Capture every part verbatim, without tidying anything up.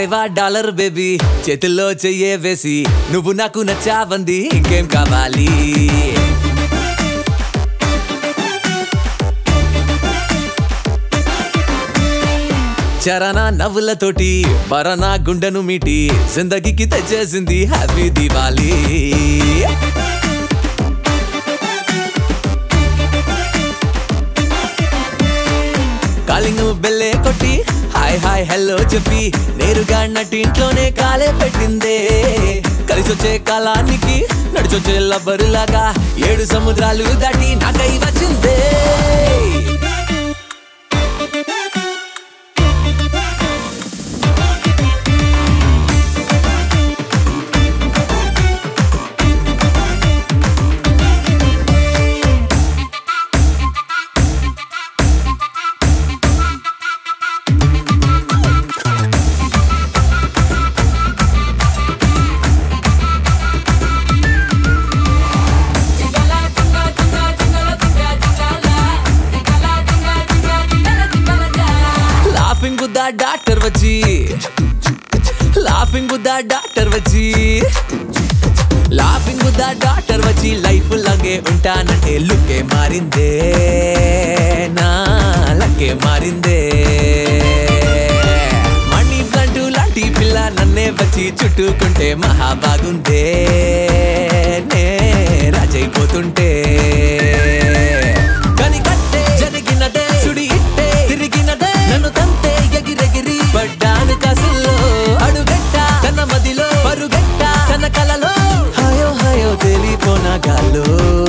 వారేవా dollar baby చేతుల్లో చెయ్యే వేసి నువ్వు నాకు నచ్చావంది ఇంకేం కావాలి. చరణా నవ్వులతోటి పరనా గుండెను మీటి జిందగీకి తెచ్చేసింది హ్యాపీ దివాళీ. కాలింగ్ బెల్లే కొట్టి హాయ్ హాయ్ హెల్లో చెప్పి నేరుగా నటింట్లోనే కాలే పెట్టిందే. కలిసొచ్చే కాలానికి నడిచొచ్చే లబ్బరులాగా ఏడు సముద్రాలు దాటి నాకై వచ్చిందే. లాఫింగ్ బుద్ధా డాక్టర్ వచ్చి లాఫింగ్ బుద్ధా డాక్టర్ వచ్చి లాఫింగ్ బుద్ధా డాక్టర్ వచ్చి లైఫ్ లాగే ఉంటానంటే లుక్కే మారిందే, నా లక్కే మారిందే. మణి ప్లాంట్ లాంటి పిల్ల నన్నే వచ్చి చుట్టుకుంటే మహా బాగుందే, నే రాజైపోతుంటే. కని కట్టే జరిగినదే సుడి ఇట్టే తిరిగినదే నన్ను తంతే ఎగిరెగిరి పడ్డాను కాసుల్లో అడుగెట్ట తన మదిలో పరుగెట్ట తన కలలో హాయో హాయో తెలిపోన గాల్లో.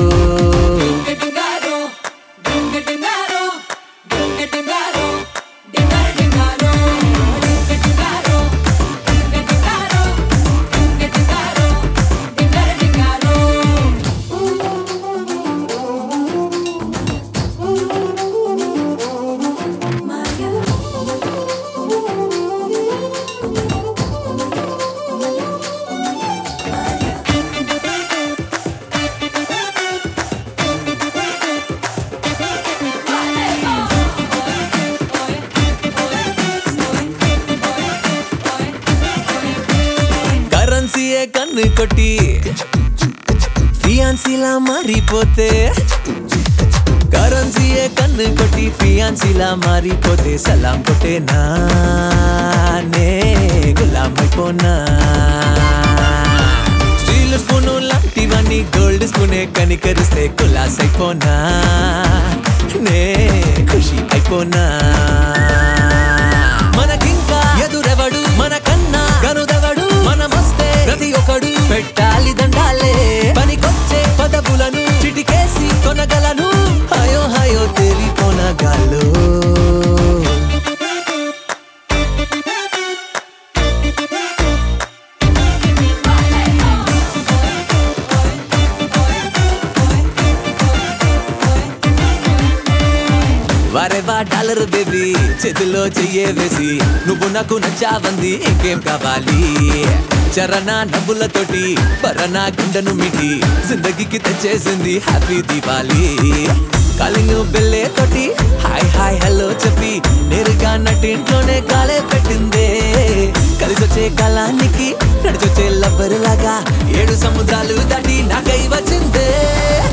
కరెన్సీయే కన్ను కొట్టి ఫియాన్సీలా మారిపోతే, కరెన్సీయే కన్ను కొట్టి ఫియాన్సీలా మారిపోతే సలాం కొట్టే నానే గులాం అయిపోనా. స్టీల్ స్పూను లాంటివన్నీ గోల్డ్ స్పూనే కనికరిస్తే కులాస్ అయిపోనా, నే ఖుషి అయిపోనా. మనకింకా ఎదురెవడు మనకన్నా గనుదెవడు, మనమొస్తే ప్రతి ఒక్కడు పెట్టాలి దండాలే. పనికొచ్చే పదవులను చిటికేసి కొనగలను హాయో హాయో తెలిపోన గాల్లో. వారేవా డాలర్ బేబీ చేతుల్లో చెయ్యే వేసి నువ్వు నాకు నచ్చావంది ఇంకేం కావాలి. చరణా నవ్వులతోటి పరనా గుండెను మీటి జిందగీకి తెచ్చేసింది హ్యాపీ దివాళీ. కాలింగ్ బెల్లే తోటి హాయ్ హాయ్ హెల్లో చెప్పి నేరుగా నటింట్లోనే కాలే పెట్టిందే. కలిసొచ్చే కాలానికి నడిచొచ్చే లబ్బరులాగా ఏడు సముద్రాలు దాటి నాకై వచ్చిందే.